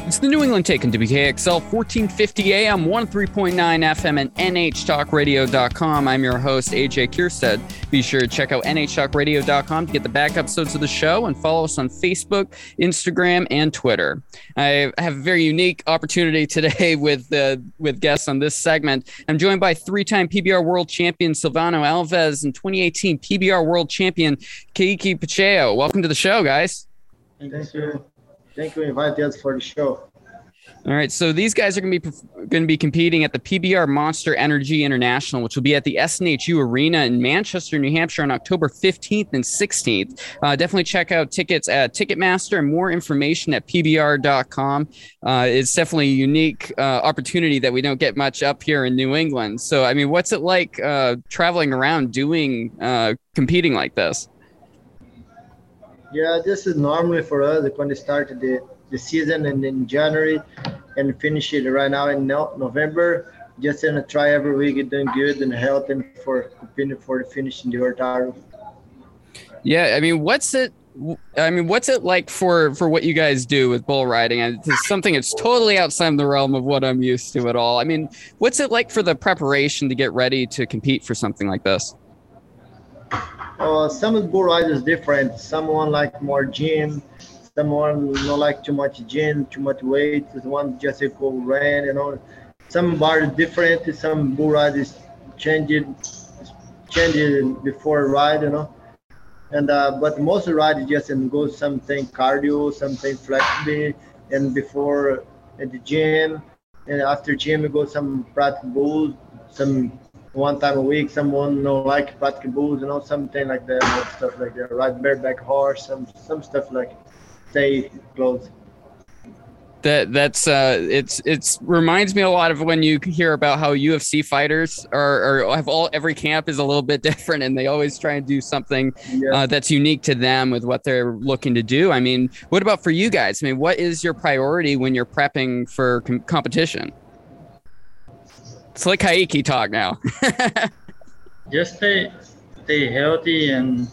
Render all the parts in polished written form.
It's the New England Take on WKXL 1450 AM, 103.9 FM, and NHTalkRadio.com. I'm your host, AJ Kierstead. Be sure to check out NHTalkRadio.com to get the back episodes of the show and follow us on Facebook, Instagram, and Twitter. I have a very unique opportunity today with guests on this segment. I'm joined by three-time PBR World Champion Silvano Alves and 2018 PBR World Champion Keiiki Pacheco. Welcome to the show, guys. Thank you. Thank you for inviting us for the show. All right, so these guys are going to be competing at the PBR Monster Energy International, which will be at the SNHU Arena in Manchester, New Hampshire on October 15th and 16th. Definitely check out tickets at Ticketmaster and more information at pbr.com. It's definitely a unique opportunity that we don't get much up here in New England. So, I mean, what's it like traveling around doing competing like this? Yeah, this is normally for us when they started the season and in January and finish it right now in November. Just gonna try every week, doing good and healthy for competing for the finish in the Ortaro. Yeah, I mean, what's it like for what you guys do with bull riding? It's something that's totally outside the realm of what I'm used to at all. I mean, what's it like for the preparation to get ready to compete for something like this? Some bull riders different. Someone like more gym. Someone not like too much gym, too much weight. One just go run, you know. Some bar different. Some bull riders change it before ride, you know. And but most ride just go something cardio, something flexible, and before at the gym, and after gym we go some practice bulls, some one time a week. Someone like practice bulls, you know, something like that, you know, stuff like that. Ride bareback horse, some stuff like. Stay close. That's it's reminds me a lot of when you hear about how UFC fighters every camp is a little bit different and they always try and do something that's unique to them with what they're looking to do. I mean, what about for you guys? I mean, what is your priority when you're prepping for competition? It's like Keiiki talk now. Just stay healthy and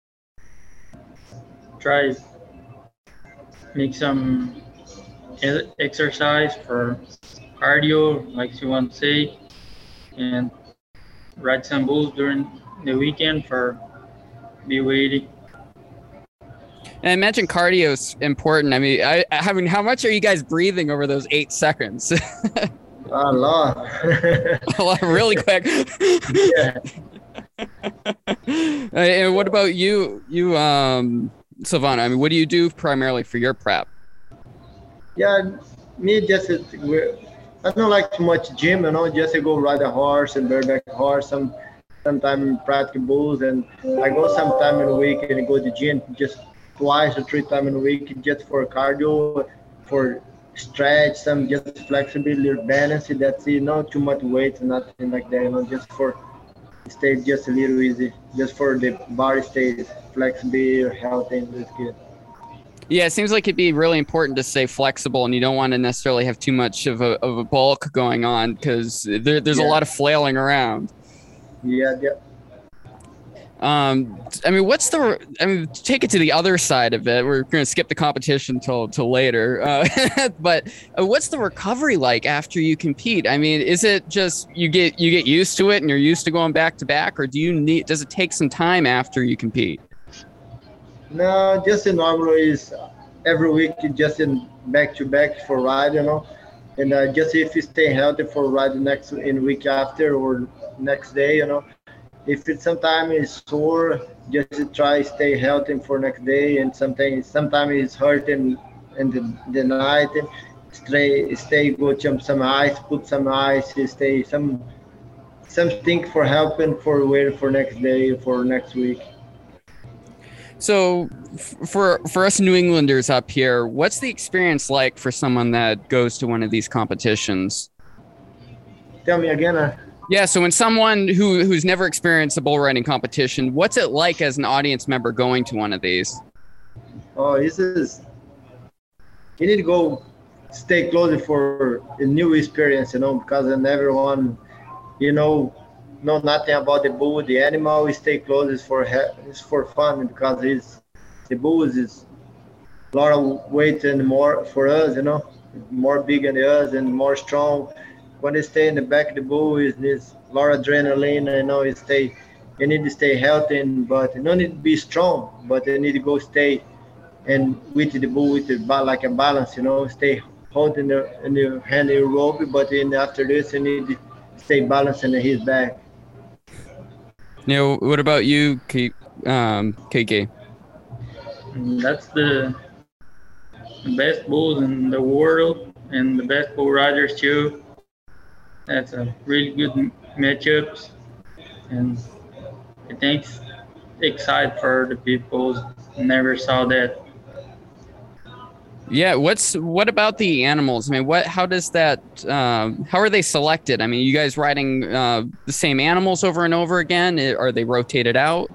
try make some exercise for cardio, like you want to say, and ride some bulls during the weekend for be waiting. And I imagine cardio is important. I mean, I mean, how much are you guys breathing over those 8 seconds? A lot. A lot, really quick. Yeah. And what about you, Silvano? I mean, what do you do primarily for your prep? Yeah, me just I don't like too much gym, you know. Just go ride a horse and bareback horse. Sometimes practice bulls, and I go sometime in a week and go to gym just 2 or 3 times in a week just for cardio, for stretch, some just flexibility, balance. That's it. Not too much weight, nothing like that. You know, just for stay just a little easy, just for the body stay flexible, healthy, and it's good. Yeah, it seems like it'd be really important to stay flexible, and you don't want to necessarily have too much of a bulk going on because there's a lot of flailing around. Yeah. I mean, take it to the other side of it. We're going to skip the competition till later. But what's the recovery like after you compete? I mean, is it just you get used to it and you're used to going back to back, or does it take some time after you compete? No, just normally is every week just in back to back for ride, you know, and just if you stay healthy for ride in week after or next day, you know. If it sometimes is sore, just try stay healthy for next day, and sometimes it's hurting in the night. Stay go jump some ice, put some ice, stay something for helping for wait for next day for next week. So for us New Englanders up here, what's the experience like for someone that goes to one of these competitions? Tell me again. Yeah, so when someone who's never experienced a bull riding competition, what's it like as an audience member going to one of these? Oh, you need to go stay close for a new experience, you know, because everyone, you know nothing about the bull, the animal. We stay close is for fun, because the bull is a lot of weight and more for us, you know. more big than us and more strong. When they stay in the back of the bull, it needs a lot of adrenaline. I know you need to stay healthy, but you don't need to be strong, but you need to go stay and with the bull with like a balance, stay holding in the hand the rope, but then after this you need to stay balanced in his back. What about you, KK? That's the best bulls in the world and the best bull riders too. That's a really good matchups, and I think it's exciting for the people who never saw that. Yeah, what about the animals? I mean, how does that? How are they selected? I mean, you guys riding the same animals over and over again? Are they rotated out?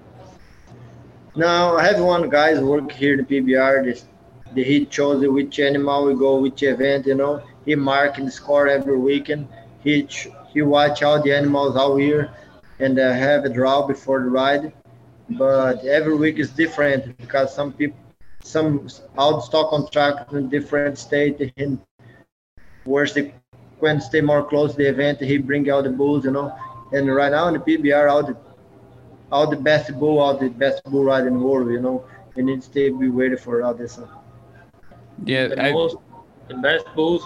No, I have one guys work here in the PBR. He chose which animal we go, which event. He mark and score every weekend. He watch all the animals all year, and have a draw before the ride. But every week is different because some out-stock contract in different state, and where they when stay more close to the event, he bring out the bulls, And right now in the PBR, all the best bull ride in the world, You need to be ready for all this. Yeah, the best bulls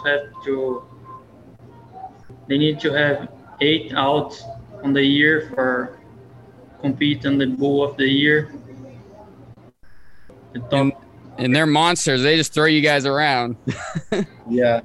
they need to have 8 outs on the year for compete on the bull of the year. And they're monsters. They just throw you guys around. Yeah.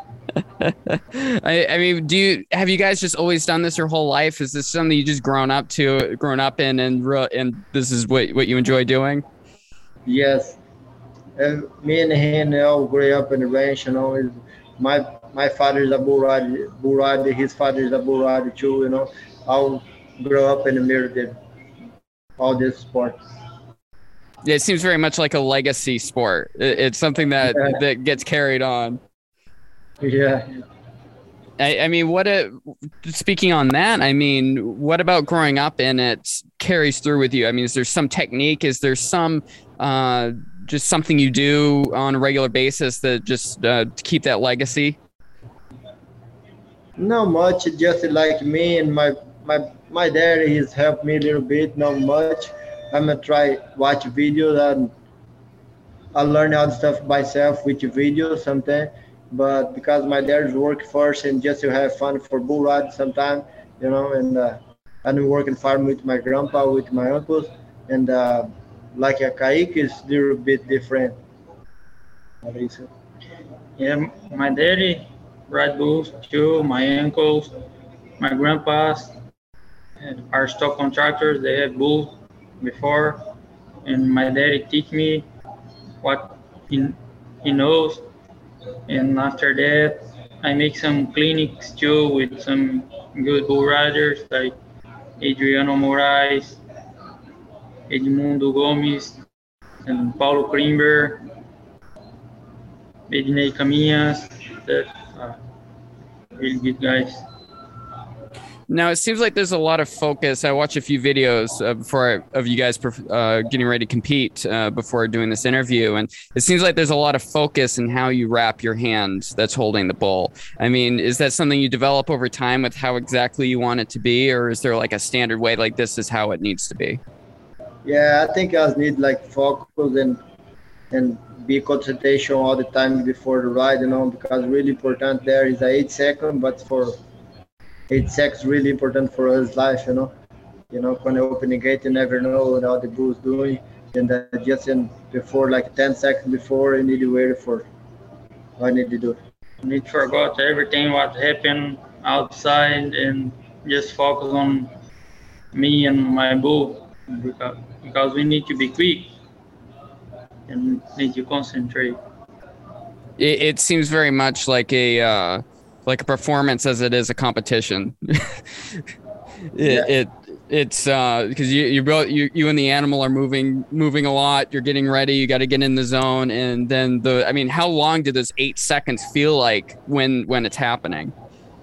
I mean, have you guys just always done this your whole life? Is this something you just grown up in, and this is what you enjoy doing? Yes. Me and him all grew up in the ranch. My father is a bull rider. His father is a bull rider too. I'll grow up in the middle of all this sport. Yeah, it seems very much like a legacy sport. It's something that gets carried on. Yeah. I mean, speaking on that, I mean, what about growing up in it carries through with you? I mean, is there some technique? Is there some just something you do on a regular basis that just to keep that legacy? Not much. Just like me and my dad, he's helped me a little bit. Not much. I'm gonna try watch videos, and I learn all the stuff myself with videos sometimes. But because my dad's work first and just to have fun for bull ride sometimes, and I'm working farm with my grandpa, with my uncles, and like a kayak is a little bit different. Yeah, my daddy ride bulls too. My uncles, my grandpas are stock contractors. They have bulls before, and my daddy teach me what he knows. And after that, I make some clinics too with some good bull riders like Adriano Moraes, Edmundo Gomes, and Paulo Krimber, Ednei Caminhas. That are really good guys. Now, it seems like there's a lot of focus. I watched a few videos of you guys getting ready to compete before doing this interview. And it seems like there's a lot of focus in how you wrap your hand that's holding the bull. I mean, is that something you develop over time with how exactly you want it to be? Or is there like a standard way, like this is how it needs to be? Yeah, I think I need like focus and be concentration all the time before the ride, because really important there is 8 seconds, but for 8 seconds really important for us life, when you open the gate, you never know what all the bull's doing, and just before, like 10 seconds before, you need to wait for what I need to do. You need to forget everything what happened outside and just focus on me and my bull, because we need to be quick and need to concentrate. It seems very much like a performance as it is a competition. It's because you and the animal are moving a lot. You're getting ready. You got to get in the zone, and then how long did those 8 seconds feel like when it's happening?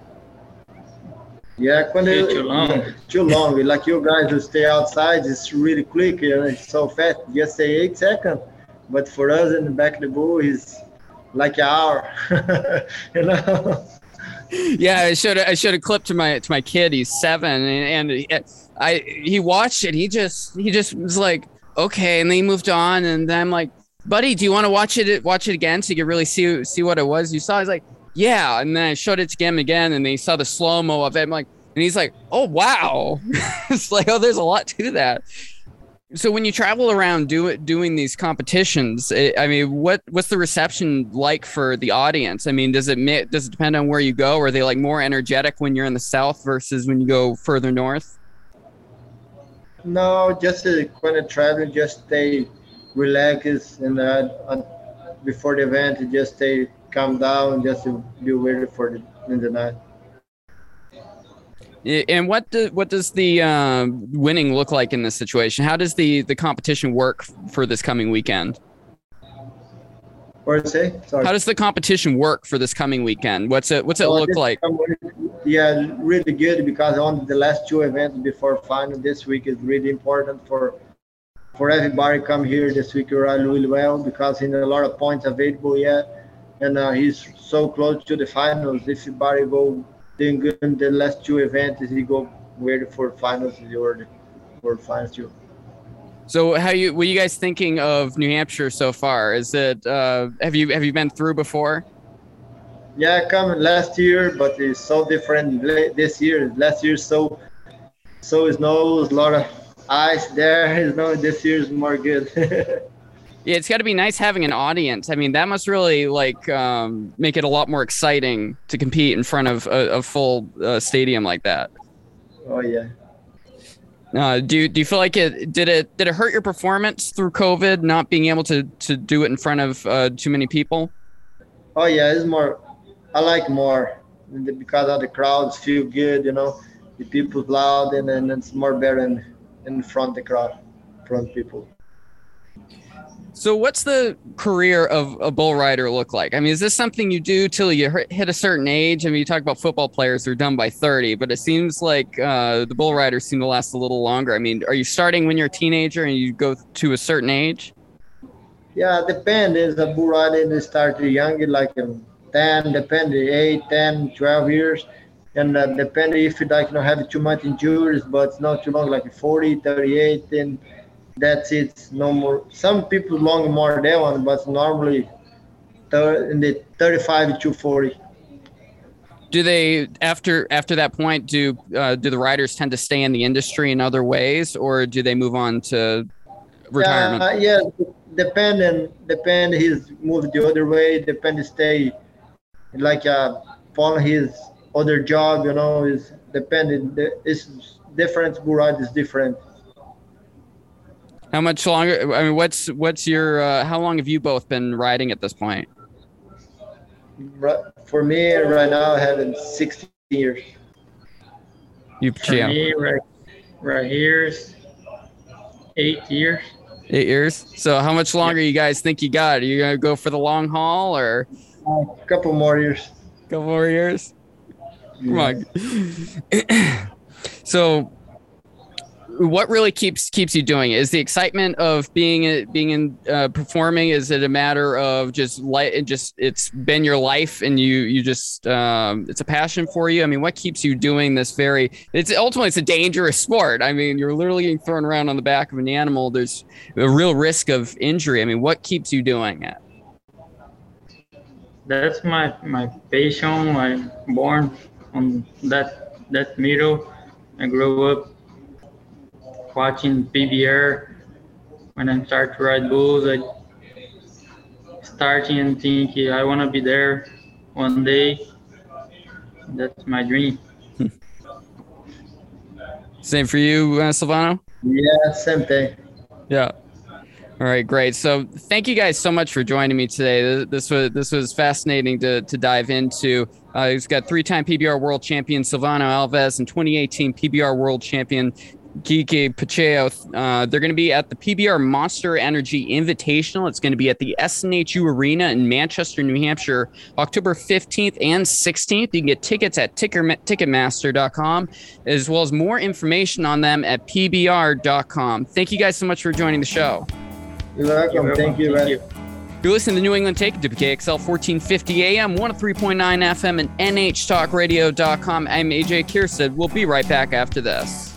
Yeah, too long. Like you guys who stay outside, it's really quick. It's so fast. Just say 8 seconds, but for us in the back of the bull, like an hour. You know. Yeah, I should have clipped to my kid. He's 7, and he watched it. He just was like, okay, and then he moved on. And then I'm like, buddy, do you want to watch it again so you can really see what it was you saw? He's like, yeah. And then I showed it to him again, and he saw the slow-mo of it. I'm like, and he's like, oh wow. It's like, oh, there's a lot to that. So when you travel around doing these competitions, I mean, what's the reception like for the audience? I mean, does it depend on where you go? Or are they like more energetic when you're in the South versus when you go further north? No, just when I travel, just stay relaxed, and before the event, just stay calm down, just to be ready for in the night. And what does the winning look like in this situation? How does the competition work for this coming weekend? What did you say? Sorry. How does the competition work for this coming weekend? What's it look like? Yeah, really good, because on the last 2 events before final this week is really important for everybody come here this week ride really well, because in a lot of points available yet, and he's so close to the finals. If everybody go doing good in the last 2 events, he go ready for finals for finals too. So what are you guys thinking of New Hampshire so far? Is it have you been through before? Yeah, I come last year, but it's so different this year. Last year so snow, a lot of ice there. You know, this year is more good. Yeah, it's got to be nice having an audience. I mean, that must really make it a lot more exciting to compete in front of a full stadium like that. Oh yeah. Do you feel like did it hurt your performance through COVID, not being able to do it in front of too many people? Oh yeah, it's more. I like more because of the crowds feel good. You know, the people loud, and then it's more better in front of the crowd, front people. So what's the career of a bull rider look like? I mean, is this something you do till you hit a certain age? I mean, you talk about football players who are done by 30, but it seems like the bull riders seem to last a little longer. I mean, are you starting when you're a teenager and you go to a certain age? Yeah, depends. Is a bull rider, they start young, like 10, depend 8, 10, 12 years. And depend if you like not have too much injuries, but it's not too long, like 40, 38, and that's it. No more. Some people long more than one, but normally in the 35 to 40. Do they after that point do the riders tend to stay in the industry in other ways, or do they move on to retirement? Yeah, depend. He's moved the other way. Depend stay like follow his other job. You know, is dependent. It's different. Bull ride is different. How much longer? I mean, what's your? How long have you both been riding at this point? For me, right now, I have 16 years. For me, right here is 8 years. 8 years. So, how much longer you guys think you got? Are you gonna go for the long haul, or a couple more years? Couple more years. Yeah. Come on. So, what really keeps you doing it? Is the excitement of being in performing? Is it a matter of just it's been your life and you just it's a passion for you? I mean, what keeps you doing this? It's a dangerous sport. I mean, you're literally getting thrown around on the back of an animal. There's a real risk of injury. I mean, what keeps you doing it? That's my passion. I'm born on that middle. I grew up watching PBR. When I start to ride bulls, I starting and thinking I want to be there one day. That's my dream. Same for you, Silvano? Yeah, same thing. Yeah. All right, great. So thank you guys so much for joining me today. This was fascinating to dive into. He's got 3-time PBR world champion Silvano Alves and 2018 PBR world champion Kike Pacheco. They're going to be at the PBR Monster Energy Invitational. It's going to be at the SNHU Arena in Manchester, New Hampshire, October 15th and 16th. You can get tickets at Ticketmaster.com, as well as more information on them at PBR.com. Thank you guys so much for joining the show. You're welcome. Thank you. You're listening to New England Take, WKXL 1450 AM, 103.9 FM, and NHTalkRadio.com. I'm AJ Kierstead. We'll be right back after this.